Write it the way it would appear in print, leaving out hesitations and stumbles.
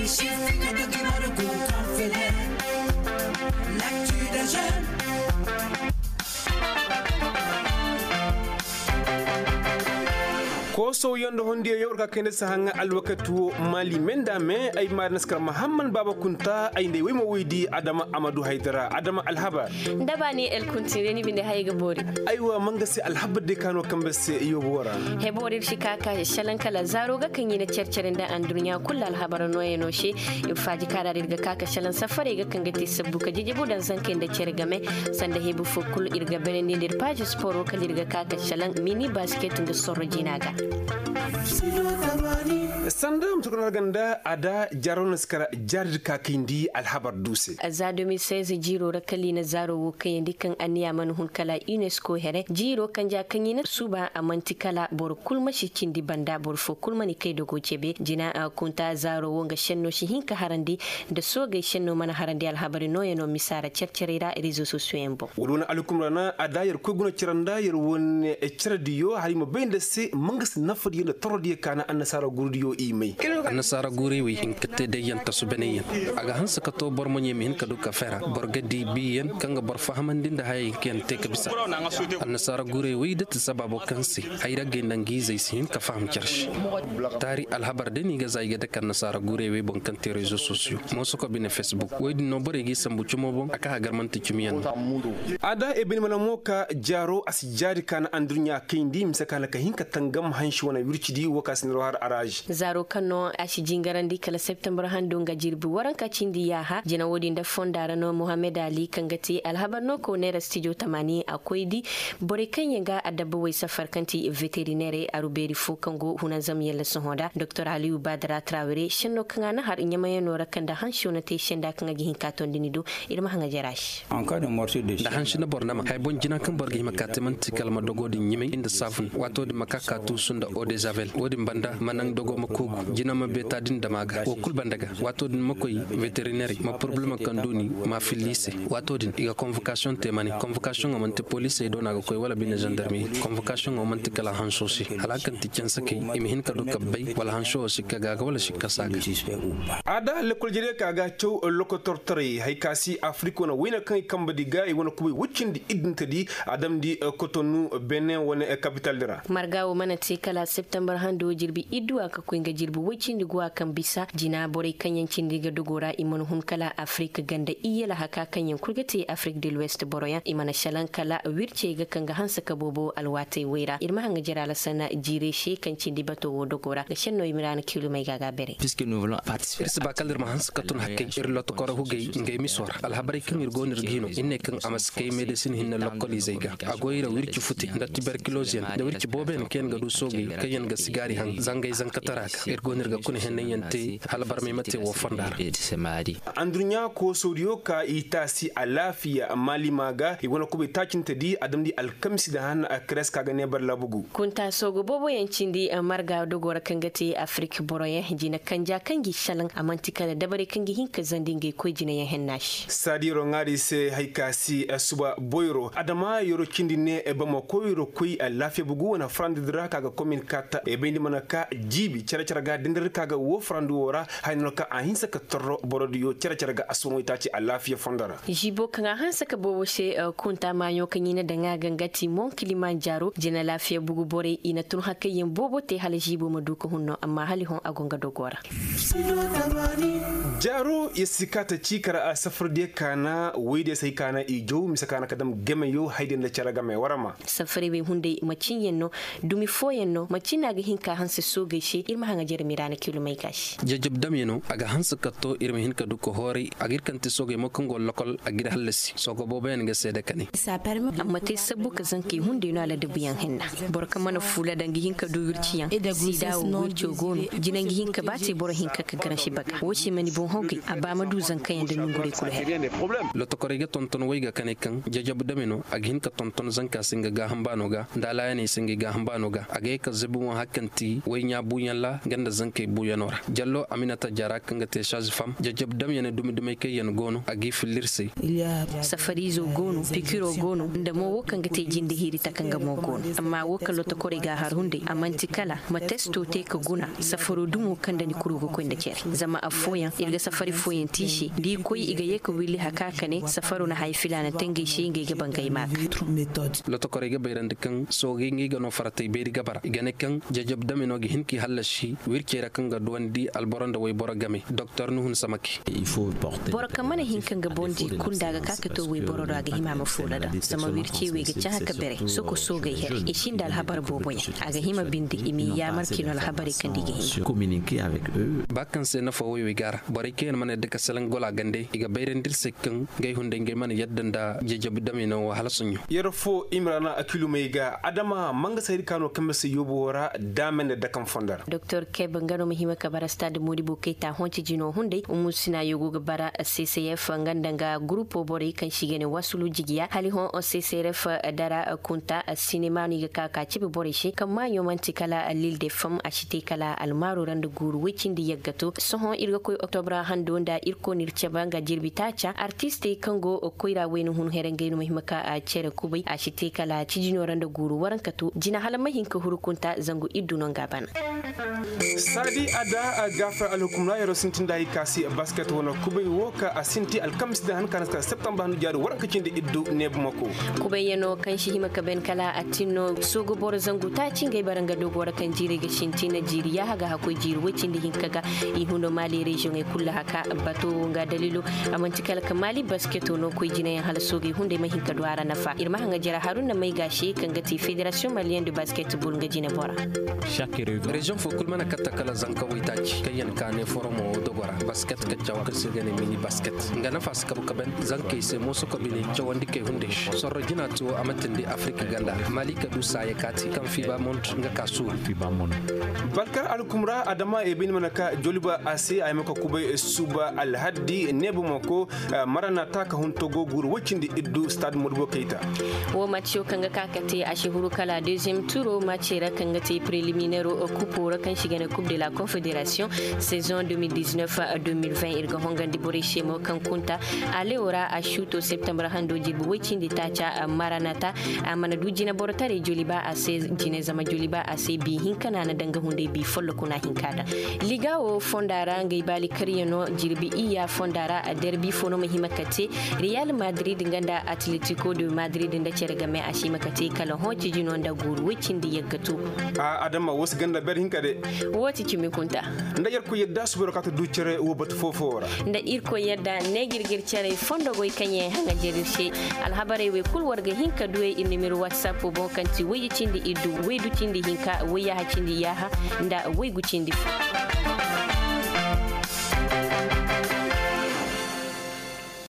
suffit de document de coup qu'on fait l'actu des jeunes. ko so yondo hondi yorka kende sahanga alwakatu mali menda me ay mar naskar Muhammad Baba Kunta ay ndey waymo weydi Adama Amadou Haydara Adama alhaba dabani el kuntire ni binde hayga bori aywa mangasi alhaba de kano kambese yobo wara he bori shikaka shalan kala zaro ga kan yina cerceren da an duniya kullu alhabara noye no she faji kara dirga kaka shalan safare ga kan gati sabbuka jijibu dan sanken da cergame sanda hebu fokul irga benen dir page sport ka dirga kaka shalan mini basket da sorro jinaga sandam tukuna ganda ada jaron skara jarid ka kindi alhabar duse za 2016 jiro rakali na zaro wo kan dikan aniya man hun kala UNESCO here jiro kan ja kan yin suba a mantikala bor kulma shi kindi banda bor fo kulma ni kai dogo cebe jina a kunta zaro wo ga shenno shi hinka harandi da so ga shenno mana harandi alhabari no yeno misara cercerira rezo sosuembo wuluna alaikum rana adayar ko guna ciranda yar wonne e ciradiyo harimo bende se mangas nafadi da torodi kana annasara gurdiyo imai annasara guri wi hinkate de yanta subeniyen aga hansa ka to bor monye min ka duka fera bor gadi biyen kanga bor fahamandin da hay ken te kabisa annasara guri wi da sababu kansi hayra gendangi zai sin ka faham kirsh tari alhabar de ni ga zai ga da kan nasara guri wi bon kan te rezo sosio mo so ko bine facebook wi no bore gi sambu chumo bon aka garmanta chumiyan ada e bin mana moka jaro asjari kana andrunya kindi misakala ka hinka tangam hanshi wana wirchidi wakasin rohar araj zaro kano ashi jingarandi kala september hando nga jirbi waran ka cindi yaha jina wodi nda fondara no Muhammad Ali kangati alhabar no ko nera studio tamani akwai di bore kanya ga adabba wai safar kanti veterinaire aruberi fo kango hunan zamiyal sohoda Dr. Ali Badra Traore shinno kanga har inyama yano rakanda hansho na te shenda kanga gihin katon dinido irma hanga jarash da hanshi na bornama hay bon jina kan borgi makatiman tikalma dogodi nyime inda safun wato de makaka tu sunda ode javel wodi banda manang dogo makugu jina ma betadin damaga o kul bandaga wato din makoy veterinaire ma problème kan doni ma filise wato din iga convocation temani convocation amante police do naga koy wala bin gendarmerie convocation amante kala hanso si halakan tiken sake imihin ka do kabbay wala hanso si kaga wala shikka saga ada le kul jere kaga chow lokotor tare hay kasi afrique wona wina kan kamba di gay wona kubi wuccindi idinta di adam di Cotonou Benin wona capital dira margawo mana te kala september hando jirbi iddu aka kuinga jirbi wuccindi gwa kan bisa jina bore kanyan cindi ga dogora imon hun kala afrique ganda iyela haka kanyan kurgate afrique de l'ouest boroya imana shalan kala wirce ga kanga hansa ka bobo alwate wera irma hanga jira la sana jire she kan cindi bato wo dogora ga shenno imran kilo mai gaga bere puisque nous voulons participer irsa bakal ma hansa ka tun hakke irlo to koro hugay ngay misor alhabari kan irgo nirgino inne kan amas kay medicine hinna lokoli zaiga agoyira wirci futi da tuberculosis da wirci boben ken ga du sogi kayen ga sigari han zangay zankataraka irgo nirga kun henne yante halbar mai mate wo fondar andrunya ko sodiyo ka itasi alafiya mali maga ibona ko be tacinta di adam di alkamsi da han akres kaga ne bar labugu kunta sogo bobo yancindi marga dogora kangati afrique boroye jina kanja kangi shalan amantika da dabare kangi hinka zandinge ko jina ya hennash sadiro ngari se haikasi suba boyro adama yoro cindi ne e bama ko yoro koy alafiya bugu wana frande dra kaga commune kata e bendi manaka jibi cara ga dindir kaga wo frandu wora hayno ka ahinsa ka torro borodiyo cara ga asongo itaci alafiya fondara jibo kanga hansa ka bobo she kunta mayo kanyina danga gangati mon Kilimanjaro jina lafiya bugu bore ina tun hakka yin bobo te hal jibo maduko hunno amma hali hon agonga dogora jaro yasikata cikara a safar de kana wede sai kana ijo misakana kadam game yo haiden da cara game warama safari be hunde macin yenno dumi fo yenno macina ga hinka hansa so gaishe irma hanga jermi rana kilo mai gashi jajab damyeno aga hansa katto irma hinka duko hori agir kanti soge mokongo lokol agir halasi sogo boben ga sede kani amma te sabu ka zanki hunde no ala dubiyan henna borka mana fula dangi hinka do yurciyan sida wo gono jinangi hinka bate boro hinka ka garanshi baga woshi mani bon honki abama du zanka yanda nungure kula he lo to korege tonton wayga kane kan jajab damyeno ag hinka tonton zanka singa ga hambano ga ndala yani singa ga hambano ga age ka zebu mo hakanti way nya buyalla ganda zanke buyanora jallo aminata jara kanga te charge fam jajab dam yana dumi kay yan gono agi filirse safarizo gono pikiro gono da mo wokan gate jinde hiri takanga mo gono amma wokan lota koriga harunde amanti kala matesto te ka guna safaru dumo kanda ni kurugo ko inda kere zama afoyan irga safari foyen tishi di koy iga yeka wili hakaka ne safaru na haifila na tangi shi nge bangai mak lota koriga bayrande kan sogi ngi gano faratay beri gabara igane kan jajab dam no gi hinki halashi wirkera kan ga dondi alboranda way bora game docteur nuhun samaki il faut porter bora kamane hinkan ga bondi kunda ga kakato way bora ga himama fulada sama wirki we ga chaka bere soko sogay her ishinda al habar boboya aga hima bindi imi yamar kino al habari kan dige communiquer avec eux bakkan se na fo we gara bari ken man de kasalan gola gande iga bayrendir sekkan gay hunde ngey man yaddanda jajab dam no wahala sunyo yero fo imrana akilu meiga adama manga sayri kano kamse yobo wora damen da kan fondar docteur keb ngano mahima kabara stade modibo keita honci jino hunde umusina yogo gabara CCF ngandanga grupo bore kan shigene wasulu jigiya hali hon CCF dara kunta cinema ni ka cibe bore shi kama yomanti kala lil de fam ashite kala almaru randu guru wicindi yaggato sohon irga koy octobre handonda irko nircebanga jirbitacha artiste kango koira wenu hun herengenu mahima ka cere kubai ashite kala cijino randu guru warankatu jina halama hinka hurukunta zangu idunon gaban sadi ada gafar alhukumna yaro sintinda kasi basket wona kubai woka asinti alkamis da hankan september hanu jaru waranka cinde iddu nebu mako kubai yano kan shi himaka ben kala atino sogo bor zangu ta cingai baranga dogo kan jire ga shintina jiri ya haga hakoi jiri wacin da hinkaga i hundo mali region e kulla haka bato nga dalilo amanti kala kamali basket no koi jina ya hala sogi hunde ma hinka duara nafa irma hanga jara haruna mai gashi kan gati federation malienne de basketball nga jina bora chaque region fo kulmana katakala zanka waitachi kayan kane foromo dogora basket ka jawa ka sigane mini basket ngana fas kabu kaben zanke se moso ko bini jawandi ke hunde sorro jina to amatindi afrika ganda malika du saye kati kan fiba mont nga kasu fiba mon balkar alkumra adama e bin manaka joliba ase ay mako kubay suba alhaddi nebu mako marana taka huntogo guru wacindi iddu stade modbo keita wo matcho kanga kakate a shihuru kala deuxième tour match ra kanga te préliminaire au coupe kan shigane coupe de la confédération saison 2019-2020 irga hongandi borishe mo kan kunta aleora a shuto septembre hando jibu wacindi tacha maranata amana dujina borotare joliba ase jine zama joliba ase bi hinkana na danga hunde bi follo kuna hinkada liga o fondara ngai bali kariyano jirbi iya fondara a derby fono mahimakate Real Madrid nganda Atletico de Madrid nda cergame a shimakate kala hoci jino nda guru wicindi yaggatu adama wos ganda ber hinkade woti kimi kunta nda yar ko yedda subero kata du cere wo bat fofora nda irko yedda ne girgir cere fondo goy kanye hanga jerishe alhabare we kul warga hinka duwe in numero whatsapp bon kanti weyicindi iddu weydu cindi hinka weya hacindi yaha nda weygu cindi